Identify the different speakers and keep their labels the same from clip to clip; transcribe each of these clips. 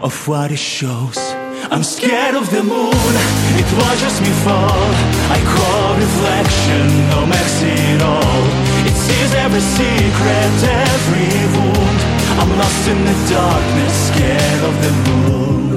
Speaker 1: of what it shows. I'm scared of the moon, it watches me fall. I call reflection, no mercy at all. It sees every secret, every wound. I'm lost in the darkness, scared of the moon.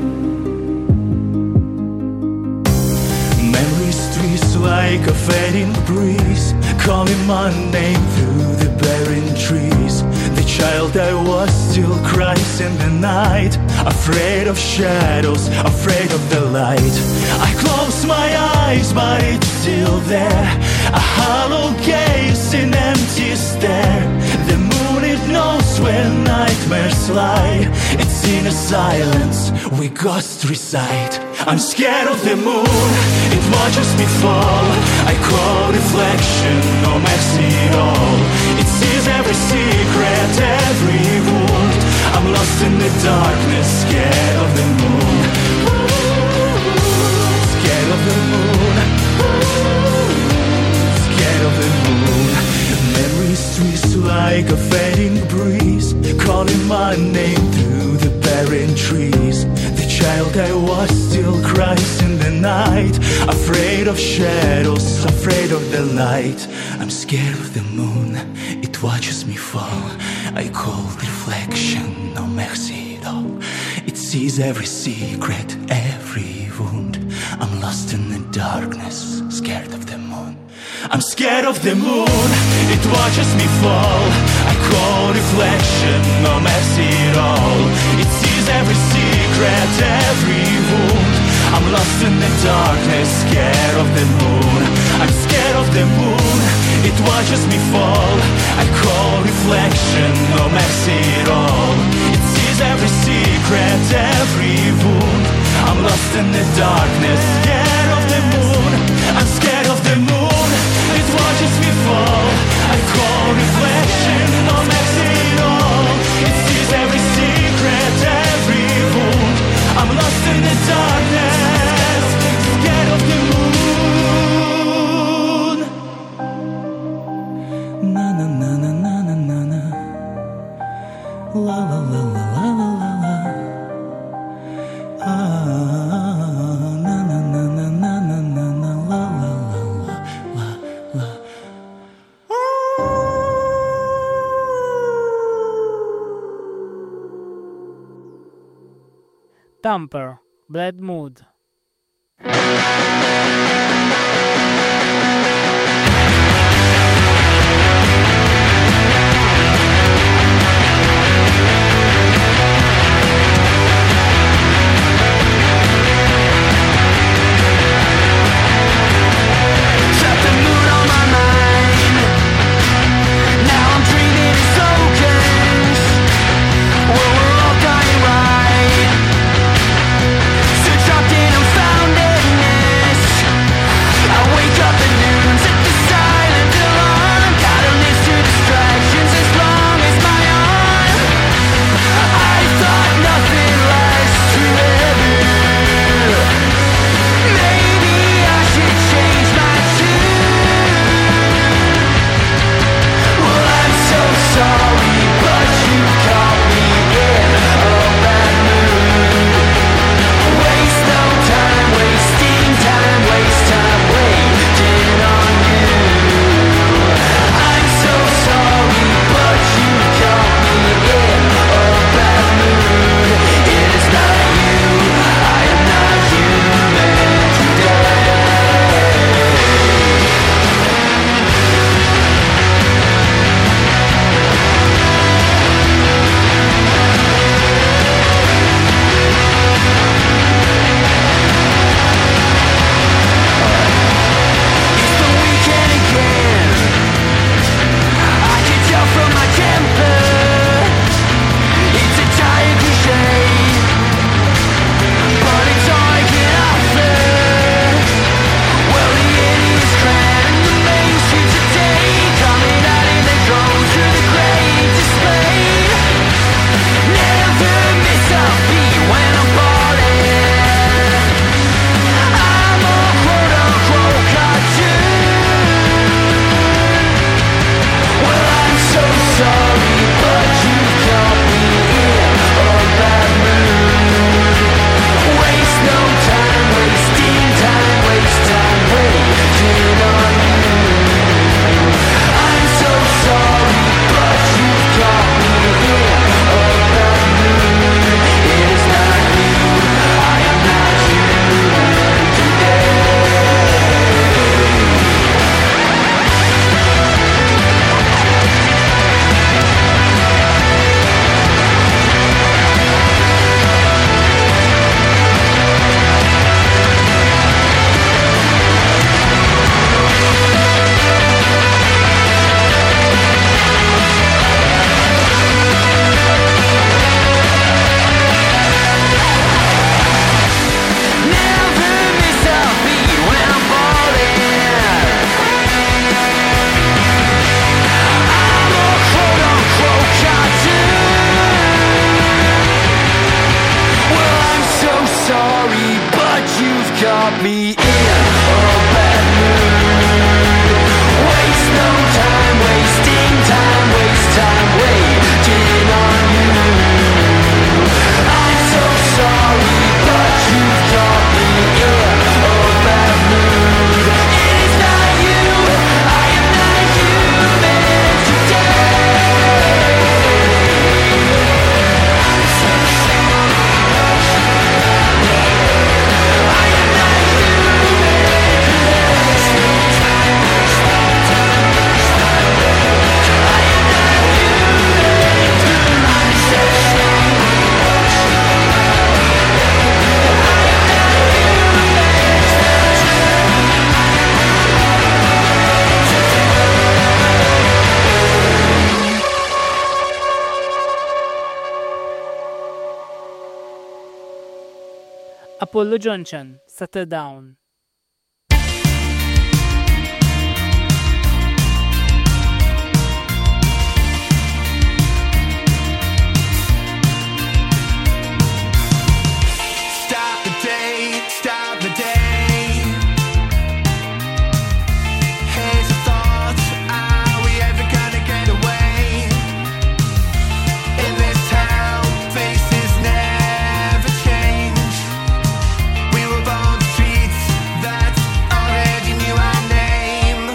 Speaker 1: Memories twist like a fading breeze, calling my name through the barren trees. The child I was still cries in the night, afraid of shadows, afraid of the light. I close my eyes but it's still there, a hollow gaze in empty stare. The moon, it knows where nightmares lie. It's in a silence we ghosts reside. I'm scared of the moon, it watches me fall. I call reflection, no mercy at all. It sees every secret, every wound. I'm lost in the darkness, scared of the moon. Scared of the moon. Scared of the moon. Memories twist like a fading breeze, calling my name through the barren trees. The child I was still cries in the night, afraid of shadows, afraid of the light. I'm scared of the moon, it watches me fall. I call reflection, no mercy at all. It sees every secret, every wound. I'm lost in the darkness, scared of the moon. I'm scared of the moon, it watches me fall. I call reflection, no mercy at all. It sees every secret, every wound. I'm lost in the darkness, scared of the moon. I'm scared of the moon, it watches me fall. I call reflection, no mercy at all. It sees every secret, every wound. I'm lost in the darkness, scared of the moon. I'm scared of the moon, it watches me fall. I call reflection, no mercy at all. It sees every secret, every wound. I'm lost in the darkness, scared of the moon. Na na na na na na na na. La la la la la la la la. Na na na na na na na na la la la la la la.
Speaker 2: Tamper, Bad Mood.
Speaker 3: So trapped in unfoundedness,
Speaker 1: got me in a bad mood. Waste no time, wasting time, waste time waiting on you. I'm so sorry, but you've got me in a bad mood. It is not you, I am not human today. I'm so sorry, but I am not human today. Waste no time, waste no time, waste time waiting. I am not human today. I'm so sorry, but I am not human
Speaker 2: Apollo Junction, Settle Down.
Speaker 1: Stop the day, stop the day. Here's a thought, are we ever gonna get away? In this town, faces never change. We were born streets that already knew our name.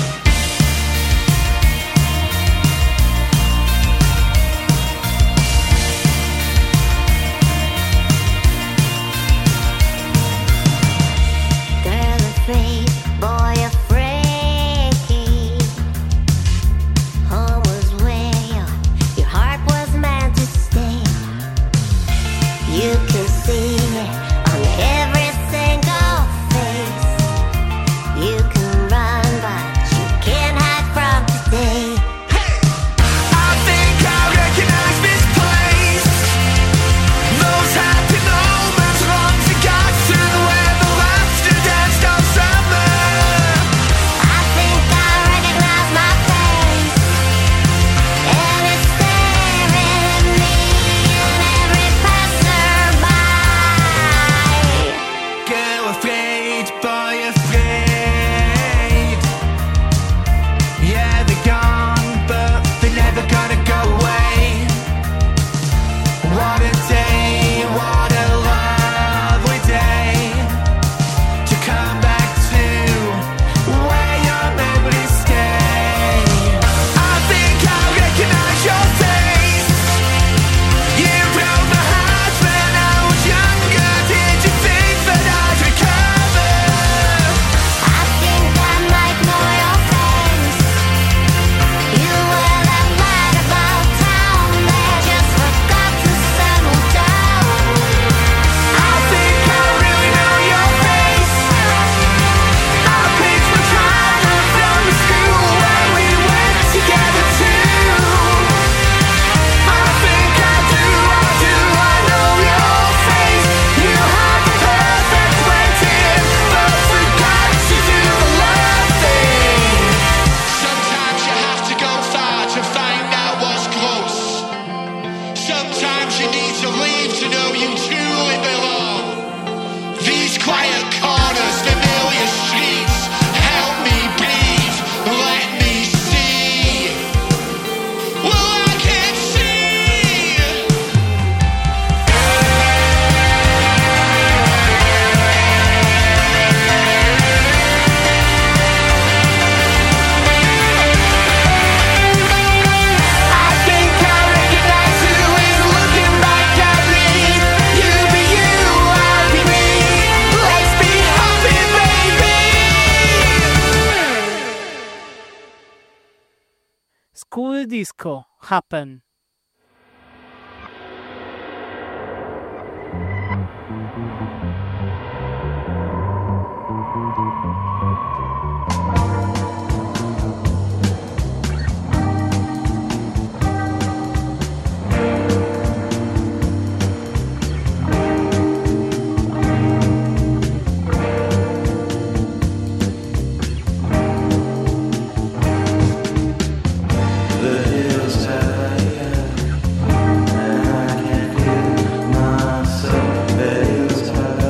Speaker 3: Girl afraid, boy afraid. Home was where your heart was meant to stay. You can see it on every single face. You can run, but you can't hide from today.
Speaker 1: I think I recognize this place. Those happy moments long forgotten, where the laughter danced all summer.
Speaker 3: I think I recognize my face, and it's staring at me and every passerby.
Speaker 1: Girl afraid, boy afraid. Yeah, they're gone, but they're never gonna go away. What a day, what a lovely day to come back to where your memories stay. I think I recognize your face. You broke my heart when I was younger. Did you think that I'd recover?
Speaker 3: I think I might know your face. You were that light about town that just forgot to settle down.
Speaker 1: I think I really know your face. Our picture childhood from the school where we went together too. I think I do, I know your face. You had the perfect waiting, but forgot to do the love thing. Sometimes you have to go far to find out what's close. Sometimes you need to leave to know you truly belong. These quiet corners, familiar streets, help me breathe, let me see. Well, I can see. I think I recognize who is looking back at me. You be you, I'll be me. Let's be happy, baby.
Speaker 2: School Disco, Happen.
Speaker 4: The hills high, and I can feel myself. The hills high.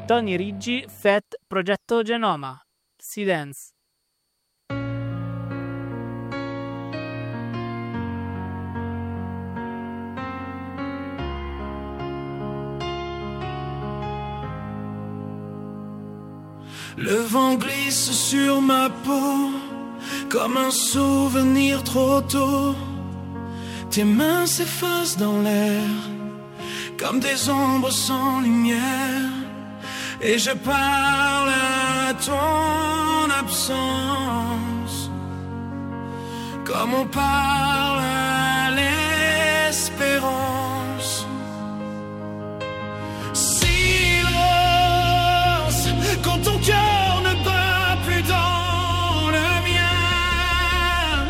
Speaker 2: Tony Riggi Fat Progetto Genoma. Silence.
Speaker 1: Le vent glisse sur ma peau comme un souvenir trop tôt. Tes mains s'effacent dans l'air comme des ombres sans lumière. Et je parle à ton absence comme on parle à l'espérance. Silence quand ton cœur ne bat plus dans le mien.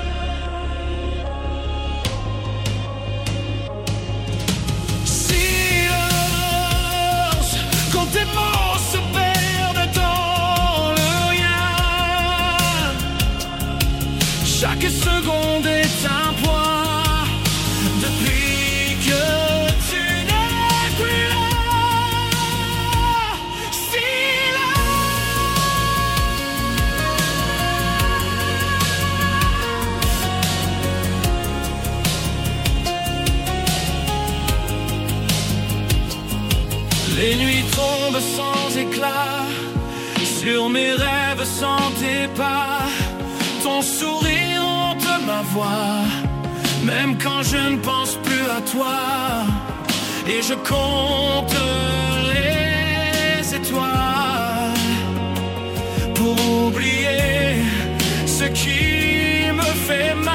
Speaker 1: Silence quand tes mots se perdent dans le rien. Chaque seconde est un poids depuis que tu n'es plus là. Les nuits tombent sans éclat sur mes rêves sans tes pas. Ton sourire hante ma voix, même quand je ne pense plus à toi. Et je compte les étoiles pour oublier ce qui me fait mal.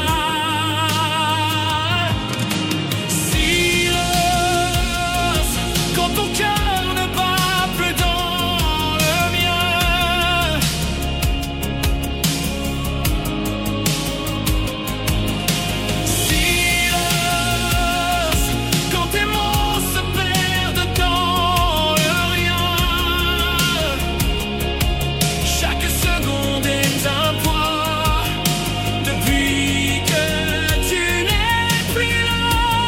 Speaker 1: Silence quand ton cœur ne bat plus dans le mien. Silence quand tes mots se perdent dans le rien. Chaque seconde est un poids depuis que tu n'es plus là.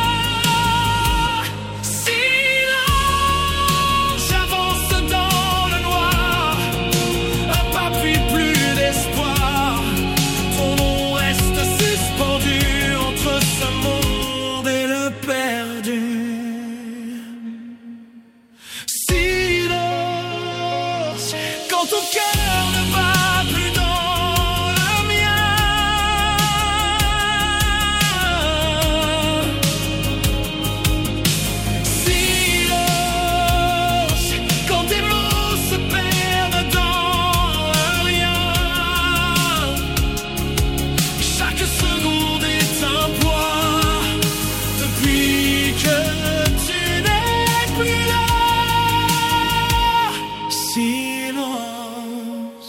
Speaker 1: Silence, j'avance dans le noir, un pas puis plus d'espoir. Ton nom reste suspendu entre ce monde et le perdu. Silence quand ton cœur ne bat plus dans le mien. Silence quand tes mots se perdent dans le rien. Chaque seconde est un poids depuis que tu n'es plus là. Silence.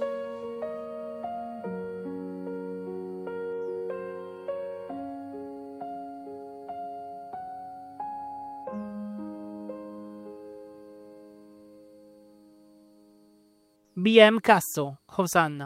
Speaker 2: BM Casso, Hosanna.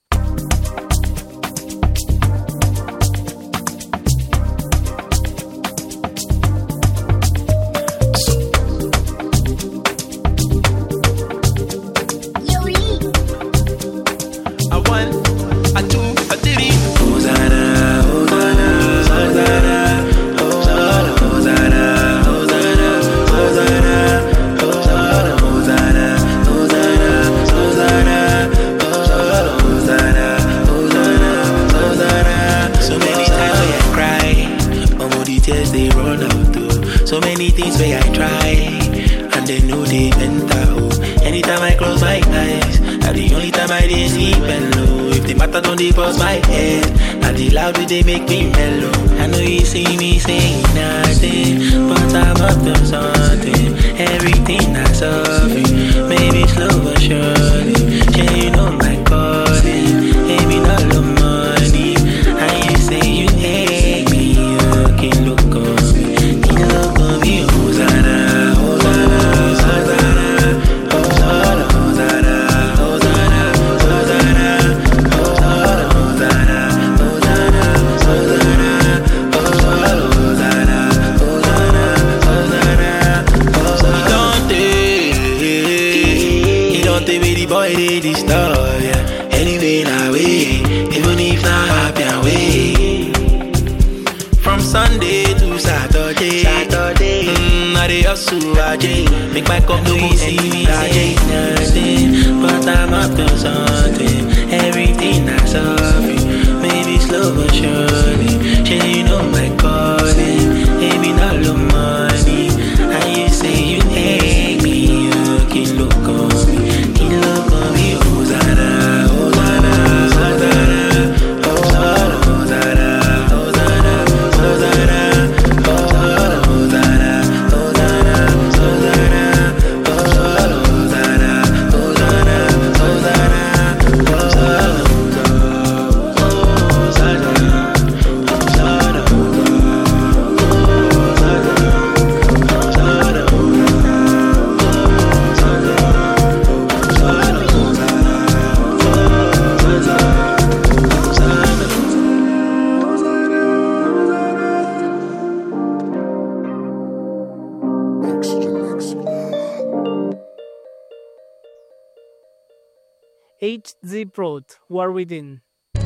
Speaker 4: A one, a two, a three. Hosanna, Hosanna, Hosanna, Hosanna, Hosanna, Hosanna, Hosanna, Hosanna, Hosanna, Hosanna, Hosanna, Hosanna, Hosanna. So many times where I cry, all the tears they run out too. So many things where I try, and they know they enter. Oh, anytime I close my eyes, that's the only time I didn't sleep alone. If the matter don't they bust my head, and the loud way they make me mellow. I know you see me saying nothing, but I'm up to something. Everything I suffer, maybe slow but surely. Yeah, you know my calling, maybe not the money. And you say you hate me, you can look on me, you look on me. Hosanna, Hosanna, Hosanna, Hosanna, Hosanna, Hosanna, Hosanna, Hosanna, Hosanna, Hosanna, Hosanna, Hosanna, Hosanna, Hosanna, Hosanna. want to be the boy they disturb, yeah. Anyway, now way, even if not happy and way. From Sunday to Saturday, I dey hustle, make my company see me say nothing, but I'm up to something. Everything that's something, maybe slow but surely. You know my calling, maybe not the money. And you say you hate me, you can look on me, Hosanna, Hosanna, Hosanna, Hosanna, Hosanna, Hosanna, Hosanna.
Speaker 2: H.Z. Prot, War Within.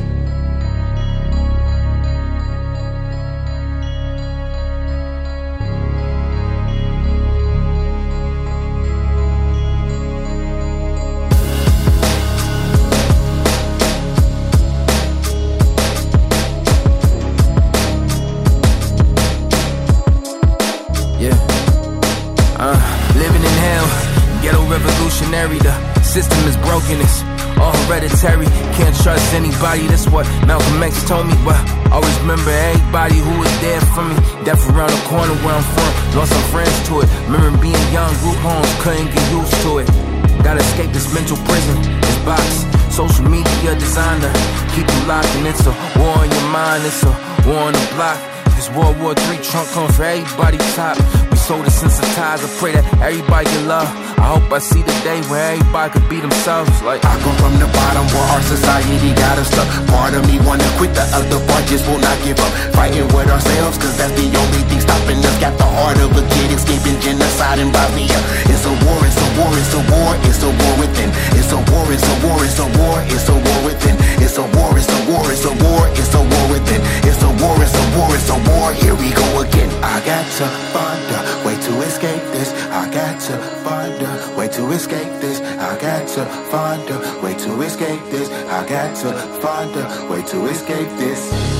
Speaker 5: Living in hell, ghetto revolutionary. The system is broken, it's all hereditary. Can't trust anybody, that's what Malcolm X told me. But always remember everybody who was there for me. Death around the corner where I'm from, lost some friends to it. Remember being young, group homes, couldn't get used to it. Gotta escape this mental prison, this box. Social media designer, keep you locked, and it's a war on your mind, it's a war on the block. This World War III trunk comes for everybody top. We so desensitized, I pray that everybody get love. I hope I see the day where everybody could be themselves. Like
Speaker 6: I come from the bottom where our society got us stuck. Part of me wanna quit, the other part just will not give up. Fighting with ourselves, cause that's the only thing stopping us. Got the heart of a kid escaping genocide in Bosnia. It's a war, it's a war, it's a war, it's a war within. It's a war, it's a war, it's a war, it's a war within. It's a war, it's a war, it's a war, it's a war within. It's a war, it's a war, it's a war, here we go again. I got to find a way to escape this. I got to find a way to escape this. I got to find a way to escape this. I got to find a way to escape this.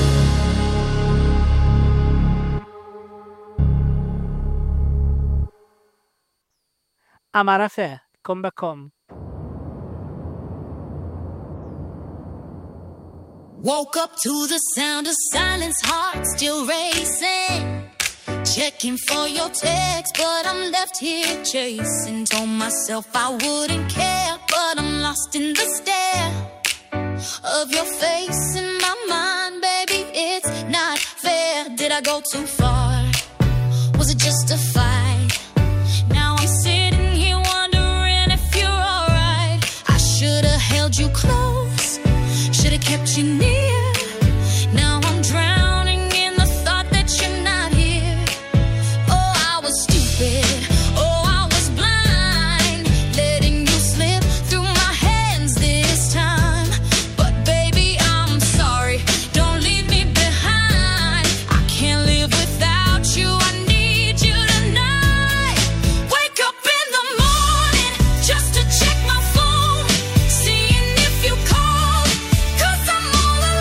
Speaker 2: Amarafe, come back home.
Speaker 7: Woke up to the sound of silence, heart still racing. Checking for your text, but I'm left here chasing. Told myself I wouldn't care, but I'm lost in the stare of your face in my mind. Baby, it's not fair. Did I go too far? Was it just a fight? Now I'm sitting here wondering if you're alright. I should've held you close, should've kept you near. Now I'm drowning in the thought that you're not here. Oh, I was stupid. Oh, I was blind, letting you slip through my hands this time. But baby, I'm sorry. Don't leave me behind. I can't live without you. I need you tonight. Wake up in the morning just to check my phone, seeing if you called, 'cause I'm all alone.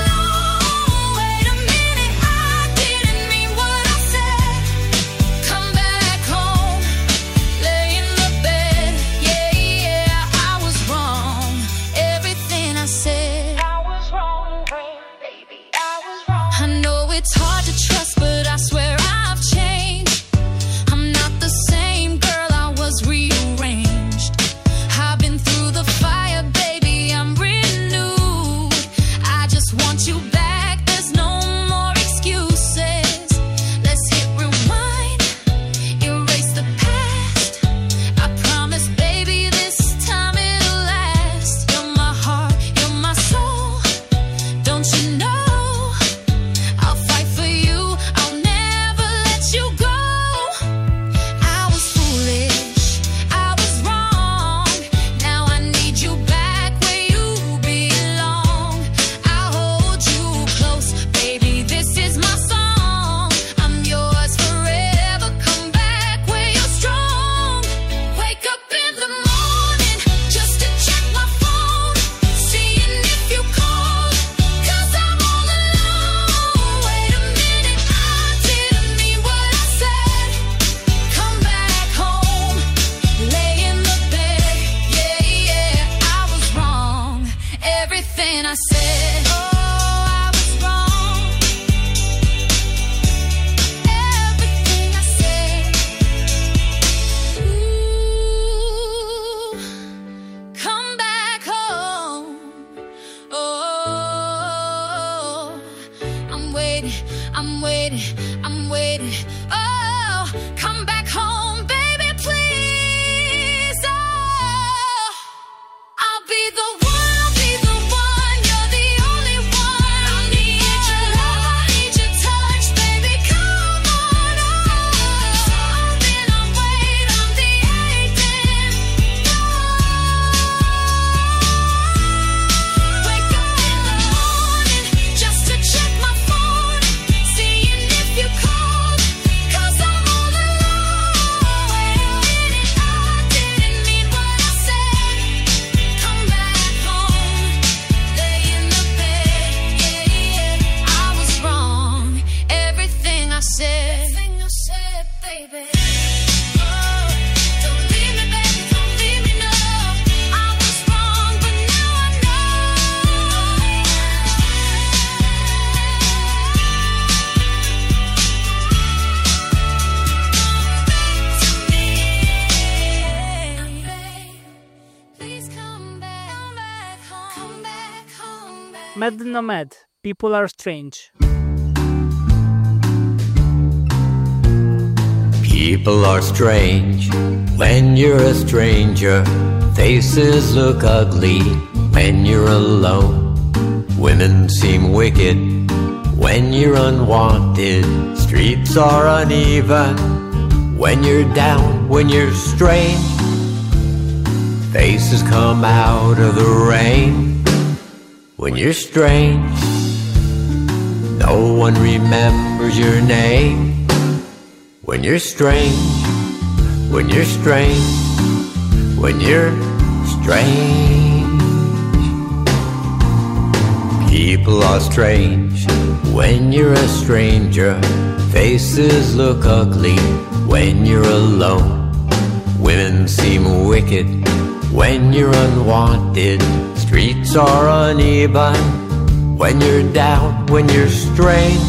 Speaker 7: waiting, I'm waiting, I'm waiting. Oh, come back home, baby, please. Oh, I'll be the one, I'll be the one. You're the only one. I need your love, I need your touch, baby. Come on, oh. I've been on wait, I'm the agent. Wake up in the morning just to check my phone, seeing if you called, 'cause I'm all alone. Wait a minute, I didn't mean what I said. Come back home, lay in the bed. Yeah, yeah, I was wrong. Everything I said, baby. Oh, don't leave me, baby, don't leave me, no. I was wrong, but now I know. To me, please come back home. Come back home, baby.
Speaker 2: Mad Nomad, People Are Strange.
Speaker 8: People are strange when you're a stranger. Faces look ugly when you're alone. Women seem wicked when you're unwanted. Streets are uneven when you're down, when you're strange. Faces come out of the rain when you're strange. No one remembers your name when you're strange, when you're strange, when you're strange. People are strange when you're a stranger. Faces look ugly when you're alone. Women seem wicked when you're unwanted. Streets are uneven when you're down, when you're strange.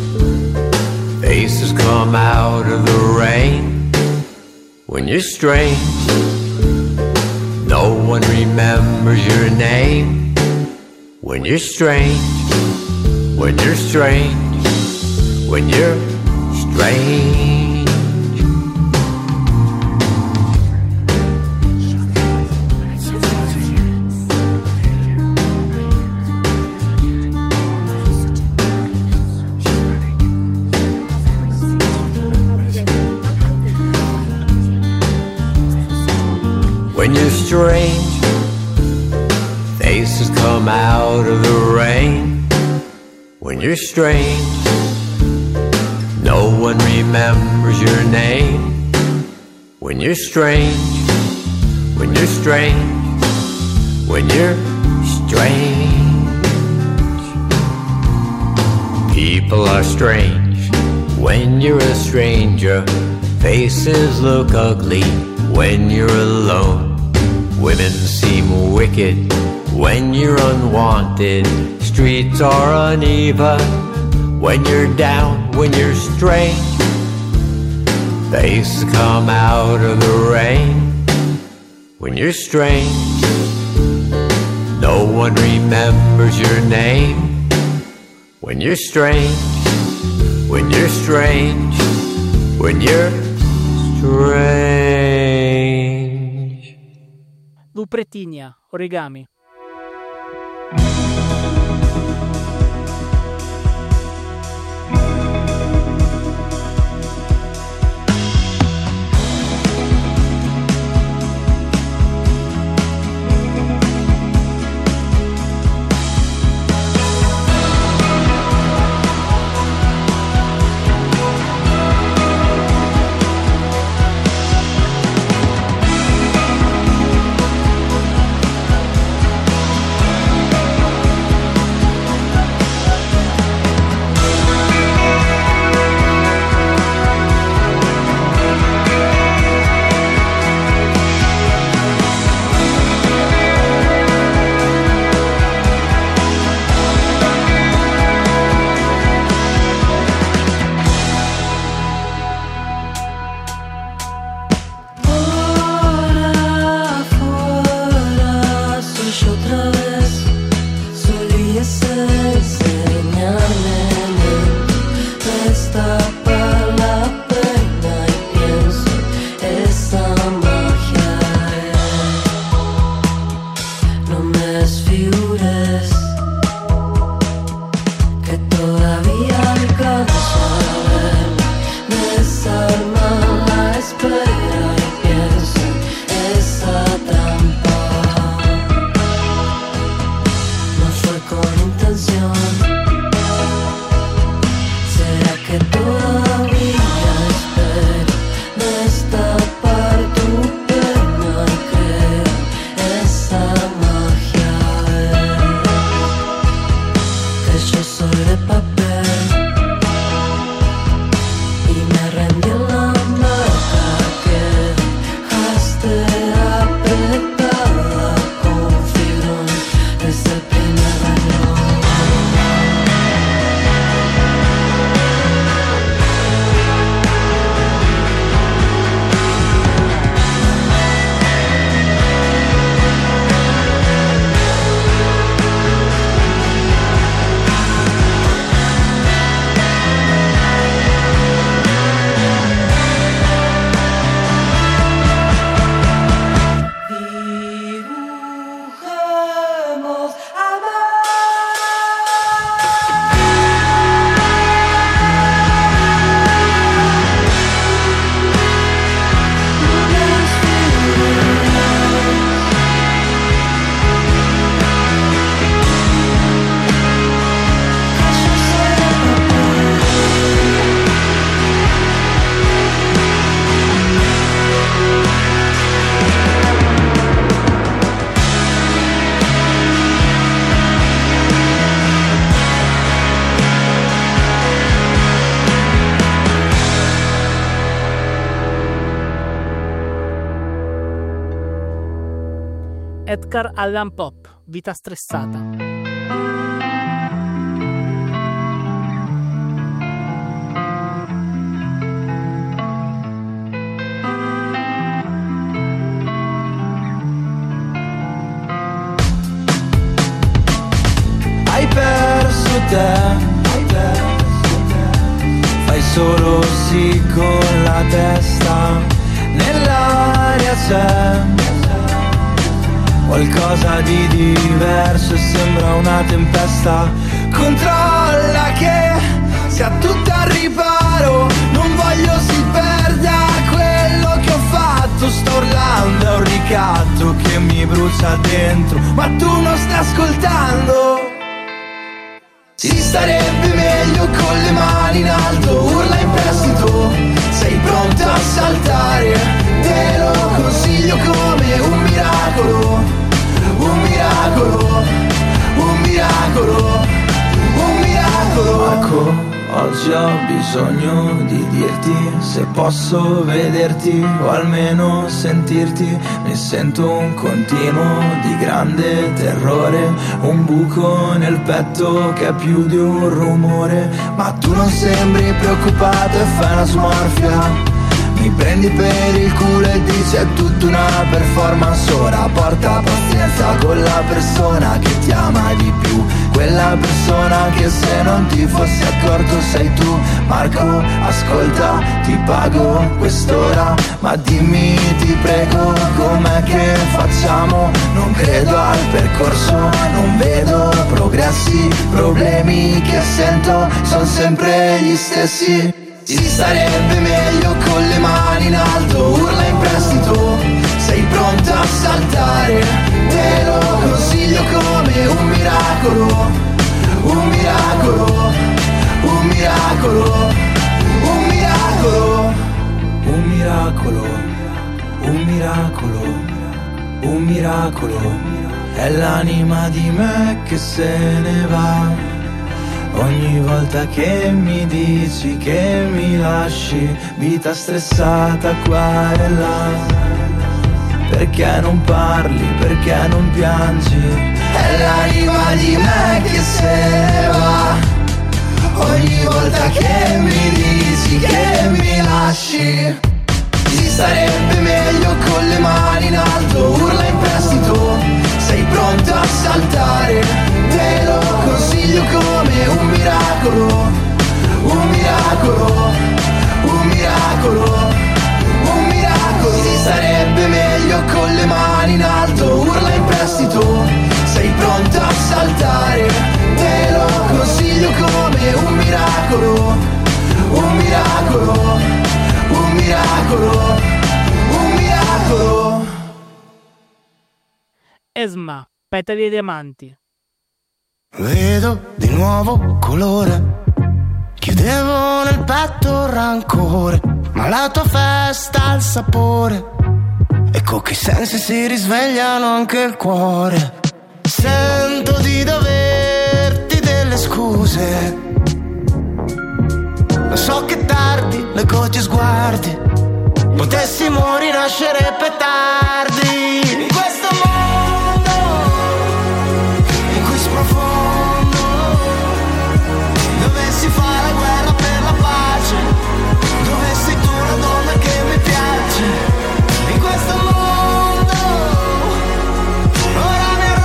Speaker 8: Faces come out of the rain when you're strange. No one remembers your name when you're strange, when you're strange, when you're strange. When you're strange, faces come out of the rain. When you're strange, no one remembers your name. When you're strange, when you're strange, when you're strange. People are strange when you're a stranger. Faces look ugly when you're alone. Women seem wicked when you're unwanted. Streets are uneven when you're down, when you're strange. Faces come out of the rain when you're strange. No one remembers your name when you're strange, when you're strange, when you're strange.
Speaker 2: Lupretinia, Origami. Edgar Allan Poe, Vita stressata.
Speaker 1: Hai perso te, fai solo sì con la testa, nell'aria c'è qualcosa di diverso e sembra una tempesta. Controlla che sia tutto al riparo, non voglio si perda quello che ho fatto. Sto urlando, è un ricatto che mi brucia dentro, ma tu non stai ascoltando. Si starebbe meglio con le mani in alto, urla in prestito, sei pronto a saltare, te lo consiglio come un miracolo, un miracolo, un miracolo, un miracolo. Marco, oggi ho bisogno di dirti se posso vederti o almeno sentirti. Mi sento un continuo di grande terrore, un buco nel petto che è più di un rumore. Ma tu non sembri preoccupato e fai una smorfia. Mi prendi per il culo e dici è tutta una performance. Ora porta pazienza con la persona che ti ama di più, quella persona che se non ti fossi accorto sei tu. Marco, ascolta, ti pago quest'ora, ma dimmi ti prego com'è che facciamo. Non credo al percorso, non vedo progressi, problemi che sento sono sempre gli stessi. Si starebbe meglio con le mani in alto, urla in prestito, sei pronto a saltare, te lo consiglio come un miracolo, un miracolo, un miracolo, un miracolo, un miracolo, un miracolo, un miracolo, è l'anima di me che se ne va. Ogni volta che mi dici che mi lasci, vita stressata qua e là. Perché non parli, perché non piangi? È l'anima di me che se ne va. Ogni volta che mi dici che mi lasci. Si starebbe meglio con le mani in alto, urla in prestito, sei pronto a saltare, te lo consiglio come un miracolo, un miracolo, un miracolo, un miracolo. Si starebbe meglio con le mani in alto, urla in prestito, sei pronto a saltare, te lo consiglio come un miracolo, un miracolo, un miracolo, un miracolo.
Speaker 2: Esma, petali e diamanti.
Speaker 6: Vedo di nuovo colore, chiudevo nel petto rancore, ma la tua festa ha il sapore, e con che sensi si risvegliano anche il cuore. Sento di doverti delle scuse, lo so che tardi, leggo i tuoi sguardi, potessimo rinascere petardi in questo mondo in cui sprofondo, dove si fa la guerra per la pace, dove sei tu la donna che mi piace. In questo mondo ora mi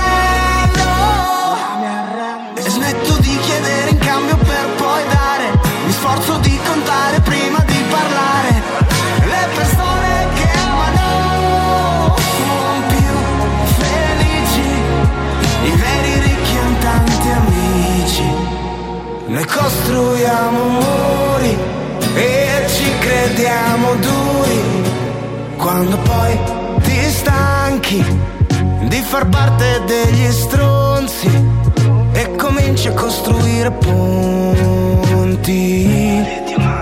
Speaker 6: arrendo e smetto di chiedere in cambio per poi dare, mi sforzo di contare prima di parlare. Le persone che amano sono più felici, i veri ricchi hanno tanti amici. Noi costruiamo muri e ci crediamo duri, quando poi ti stanchi di far parte degli stronzi e cominci a costruire ponti.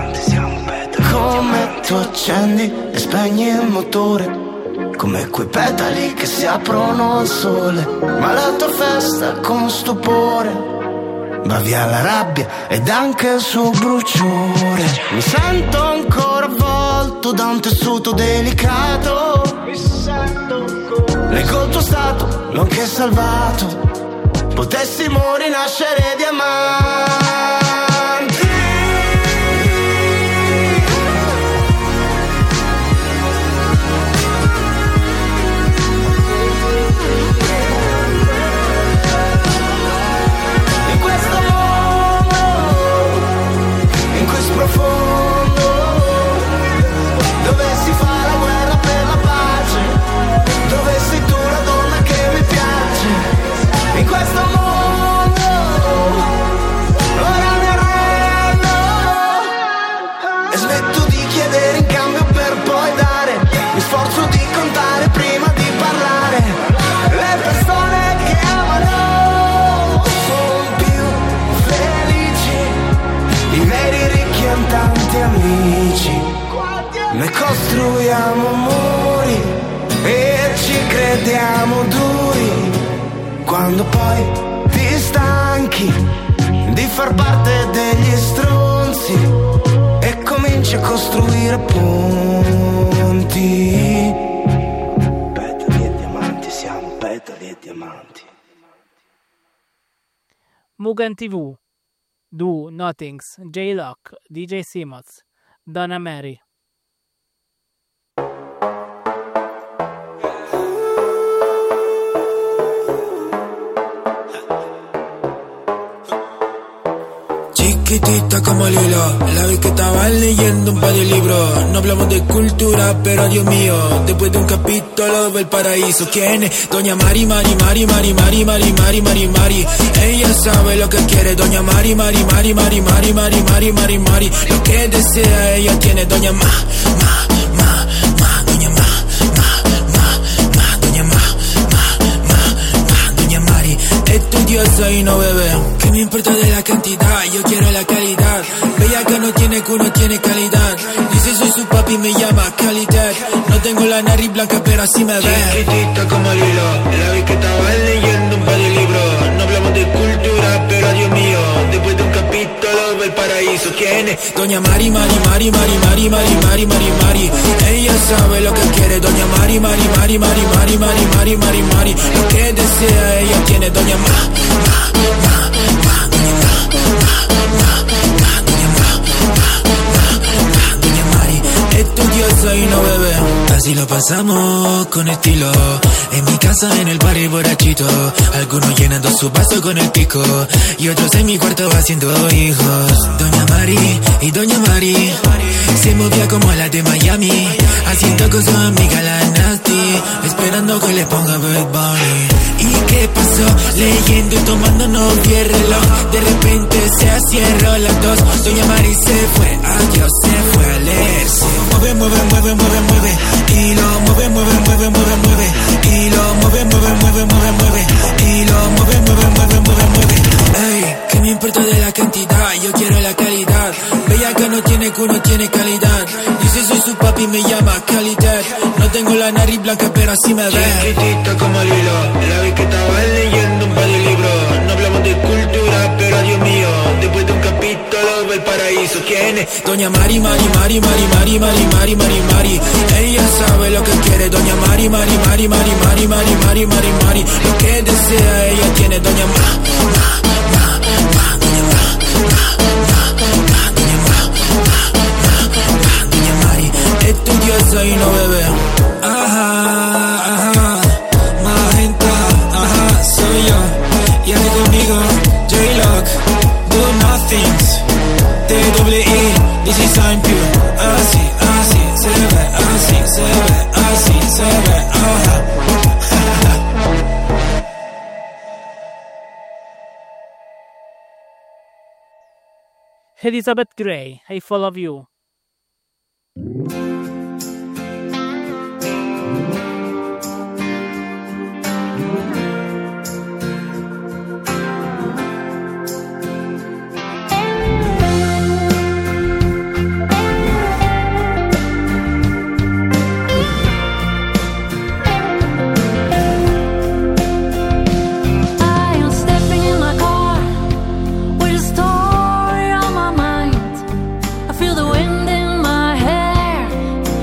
Speaker 6: Come tu accendi e spegni il motore, come quei petali che si aprono al sole, ma la tua festa con stupore va via la rabbia ed anche il suo bruciore. Mi sento ancora avvolto
Speaker 9: fatto da un tessuto delicato. Leggo il tuo stato, l'ho anche salvato. Potessimo rinascere diamanti. In questo mondo, in questo profondo, dove si fa la guerra per la pace, dove sei tu la donna che mi piace. In questo mondo ora mi arrendo e smetto di chiedere in cambio per poi dare. Mi sforzo di contare prima di parlare. Le persone che amano sono più felici, i veri ricchi hanno tanti amici. Noi costruiamo muri e ci crediamo duri, quando poi ti stanchi di far parte degli stronzi e cominci a costruire ponti. Petali e diamanti, siamo petali e diamanti.
Speaker 2: Mugen TV, Do Nothings, J-Lock, DJ Simoz, Donna Mary.
Speaker 10: Chiquitita como Lilo, la vez que estaba leyendo un par de libros. No hablamos de cultura, pero Dios mío, después de un capítulo del paraíso. ¿Quién es? Doña Mari, Mari, Mari, Mari, Mari, Mari, Mari, Mari, Mari. Ella sabe lo que quiere. Doña Mari, Mari, Mari, Mari, Mari, Mari, Mari, Mari, Mari. Lo que desea ella tiene. Doña Doña Doña Mari, estudiosa y no bebe. ¿Qué me importa de la cantidad? Yo quiero la calidad. Bella que no tiene culo, tiene calidad. Dice soy su papi, me llama calidad. No tengo la nariz blanca, pero así me ve. Chiquitita como Lilo, la vez que estaba leyendo un par de libros. No hablamos de cultura, pero Dios mío, después de un capítulo del paraíso. ¿Quién es? Doña Mari, Mari, Mari, Mari, Mari, Mari, Mari, Mari, Mari. Ella sabe lo que quiere. Doña Mari, Mari, Mari, Mari, Mari, Mari, Mari, Mari, Mari. Lo que desea ella tiene. Doña estudiosa y no bebe. Así lo pasamos con estilo. En mi casa, en el party borrachito. Algunos llenando su vaso con el pico y otros en mi cuarto haciendo hijos. Doña Mari y Doña Mari se movía como la de Miami, haciendo con su amiga la Nasty, esperando que le ponga Bad Bunny. ¿Y qué pasó? Leyendo y tomando no vi el reloj. De repente se cerró las dos. Doña Mari se fue, adiós, se fue a leerse. Mueve, mueve, mueve, mueve, mueve. Y lo mueve, mueve, mueve, mueve, mueve. Y lo mueve, mueve, mueve, mueve, mueve. Y lo mueve, mueve, mueve, mueve, mueve. Ey, ¿qué me importa de la cantidad? Yo quiero la calidad. Bella que no tiene culo, tiene calidad. Dice soy su papi, me llama calidad. No tengo la nariz blanca, pero así me ve. Chiquitita como Lilo, la vez que estaba leyendo un par de libros. No hablamos de cultura, pero Dios mío, después de un capítulo del paraíso. ¿Quién es? Doña Mari, Mari, Mari, Mari, Mari, Mari, Mari, Mari, Mari. Ella sabe lo que quiere. Doña Mari, Mari, Mari, Mari, Mari, Mari, Mari, Mari, Mari. Lo que desea ella tiene. Doña Doña Mari, estudiosa y no bebe. Ajá, ajá, magenta, ajá, soy yo. Y aquí conmigo, J-Lock, Do Nothings, T-W-E, this is I'm pure. Así, así, se ve, así, se ve, así, se ve, ajá.
Speaker 2: Elizabeth Gray, I Follow You.
Speaker 7: Feel the wind in my hair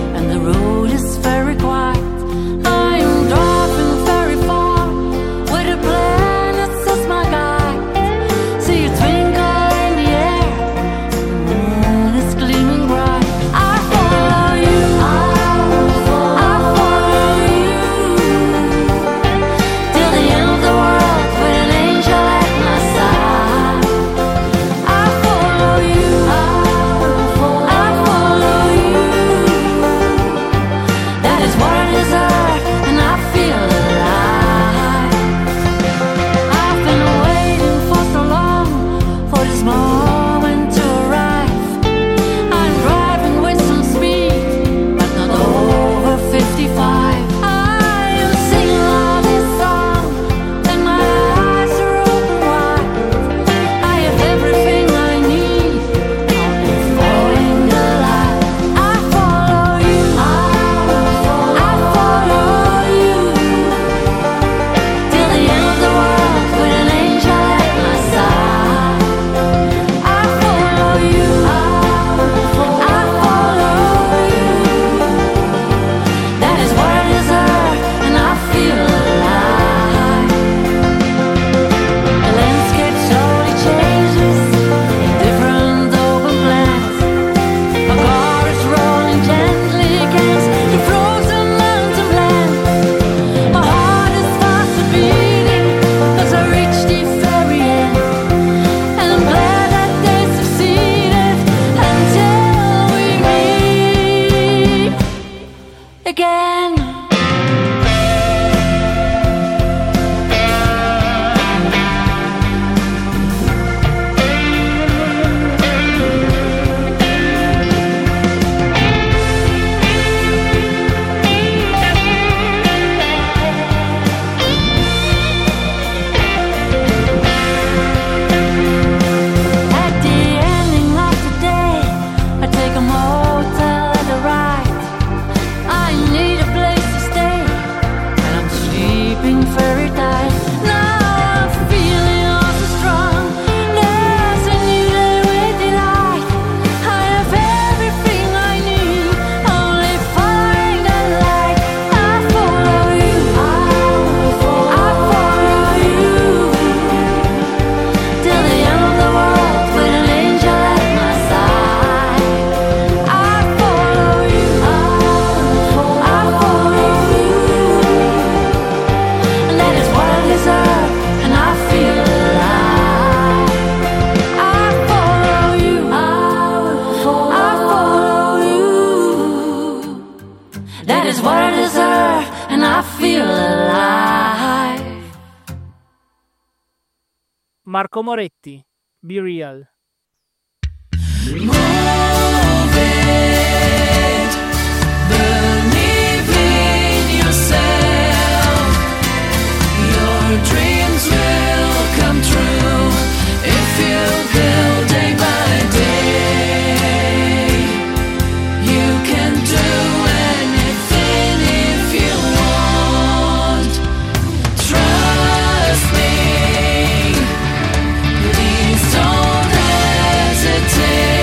Speaker 2: Marco Moretti, Be Real.
Speaker 11: Believe in yourself. Your dreams will come true if you build day by day. You can do anything if you want. Trust me. Please don't hesitate.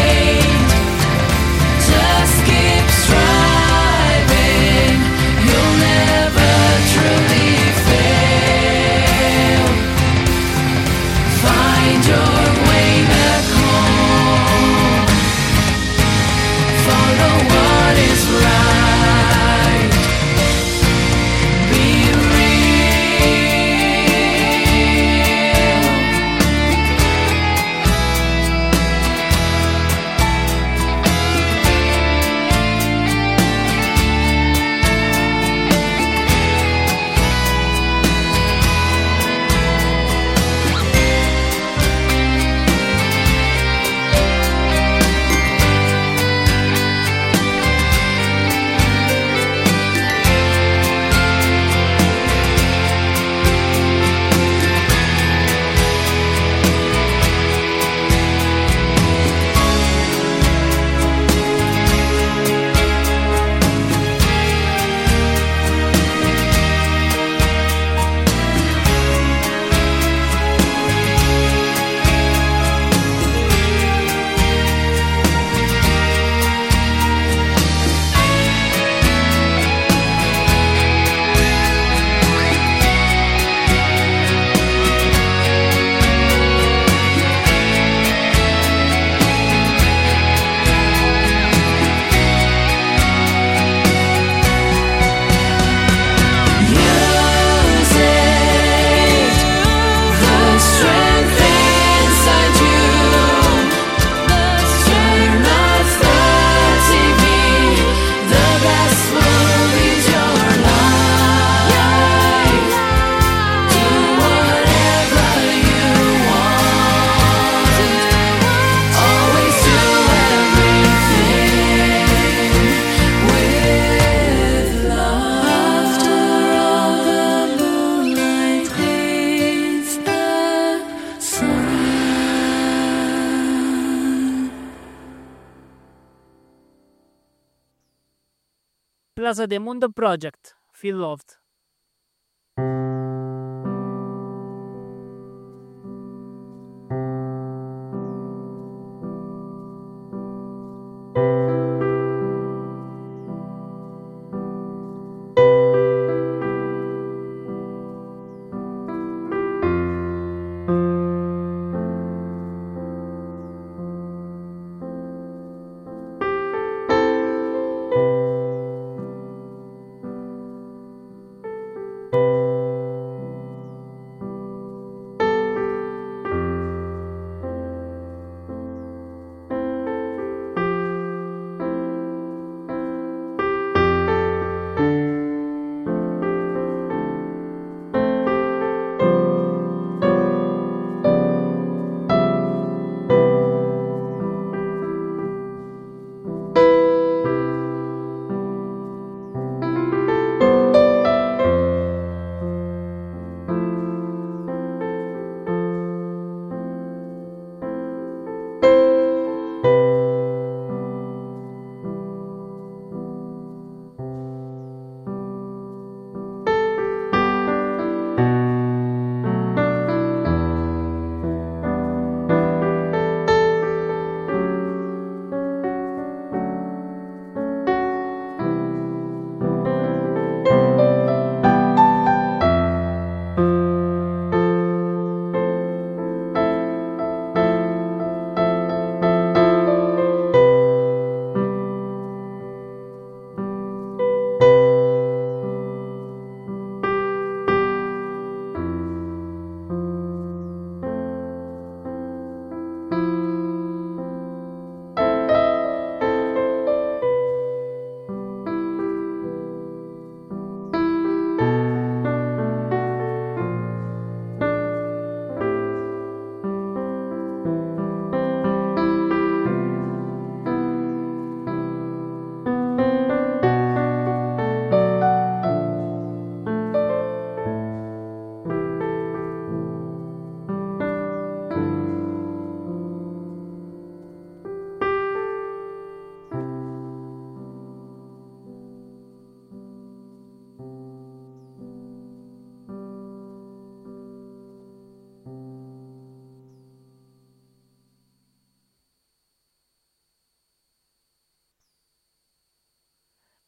Speaker 11: Just keep striving. You'll never truly fail. Find your way back home. Follow what is right. Be real.
Speaker 2: Plaza de Mundo Project, Feel Loved.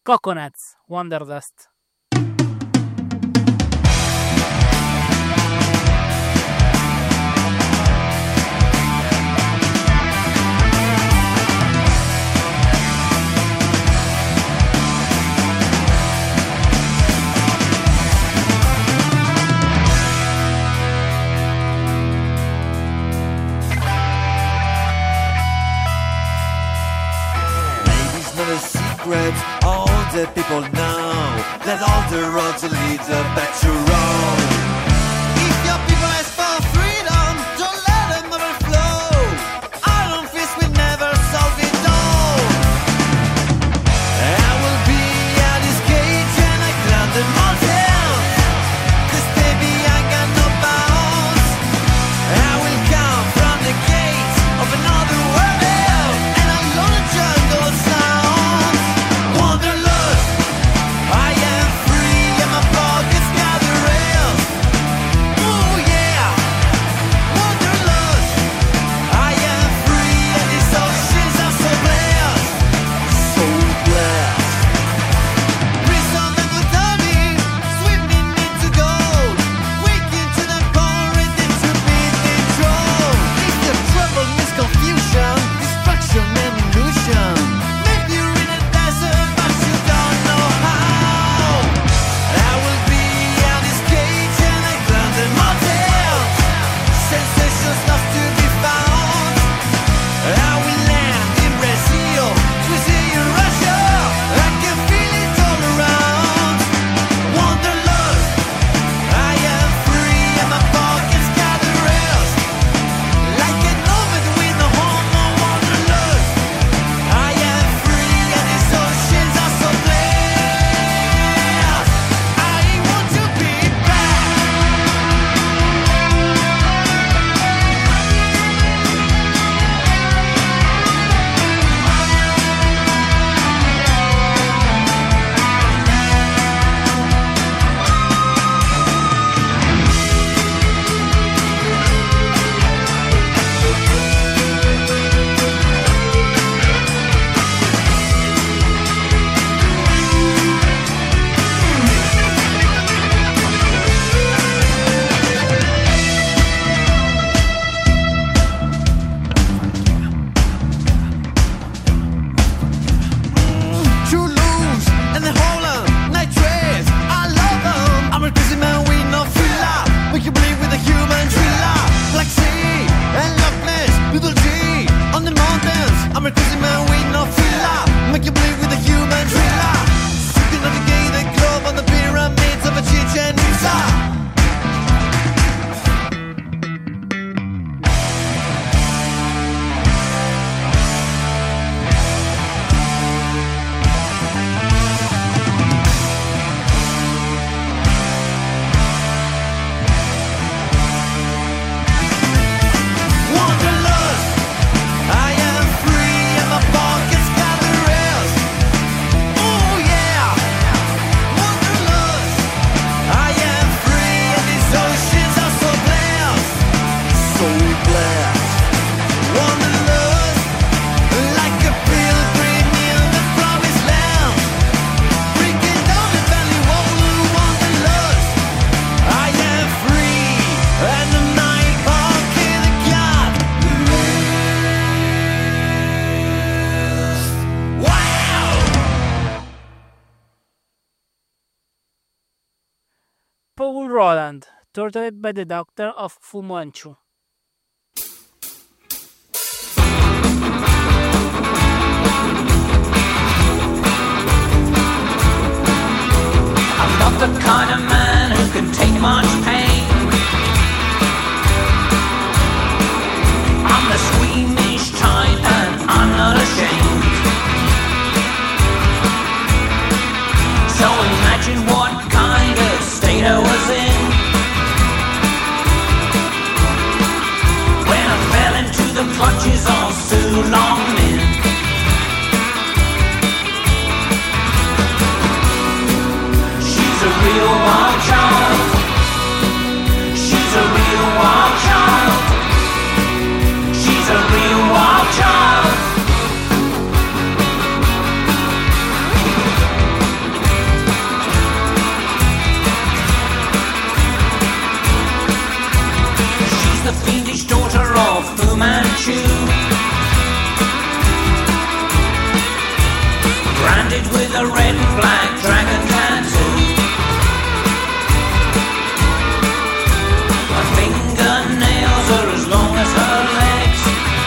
Speaker 2: Coconuts, Wonderdust.
Speaker 12: All the people know that all the roads lead back to Rome. If your people ask for freedom, don't let them overflow. Iron fist will never solve it all. I will be at this cage and I climb the mountains. This baby I got no bounds. I will come from the gates of another world, and I know the jungle sound.
Speaker 2: Paul Roland, Tortured by the Doctor of Fu Manchu.
Speaker 11: I'm not the kind of man who can take much pain. I'm the squeamish type and I'm not ashamed. So imagine what kind of state I was in when I fell into the clutches of Sue Longman. She's a real wild child. She's a real wild child. She's a real wild child. Fu Manchu. Branded with a red and black dragon tattoo. Her fingernails are as long as her legs.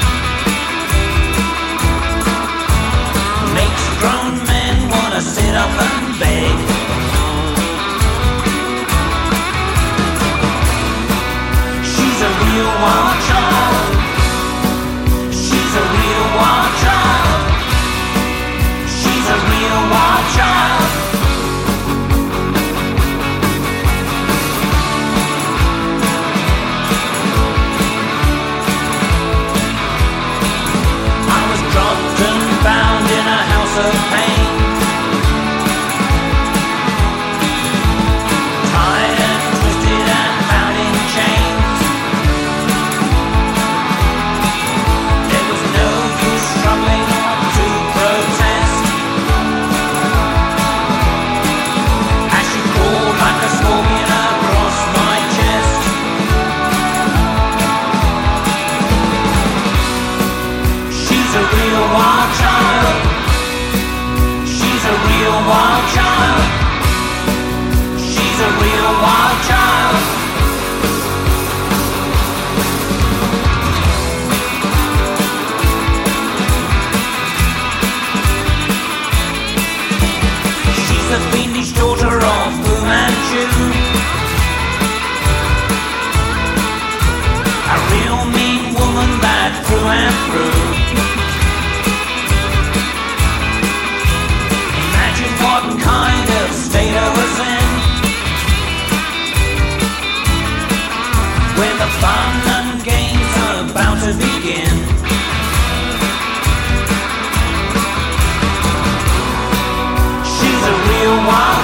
Speaker 11: Makes grown men wanna sit up and beg. She's a real wild child. She's a real wild child. She's a real wild child. I was dropped and bound in a house of pain, tied and twisted and bound in chains. There was no use struggling to protest, as she crawled like a scorpion across my chest. She's a real wild child. She's a real wild child. She's a real wild child. She's the fiendish daughter of Fu Manchu, a real mean woman that through and through. Imagine what kind of state I was in when the fun and games are about to begin. She's a real wild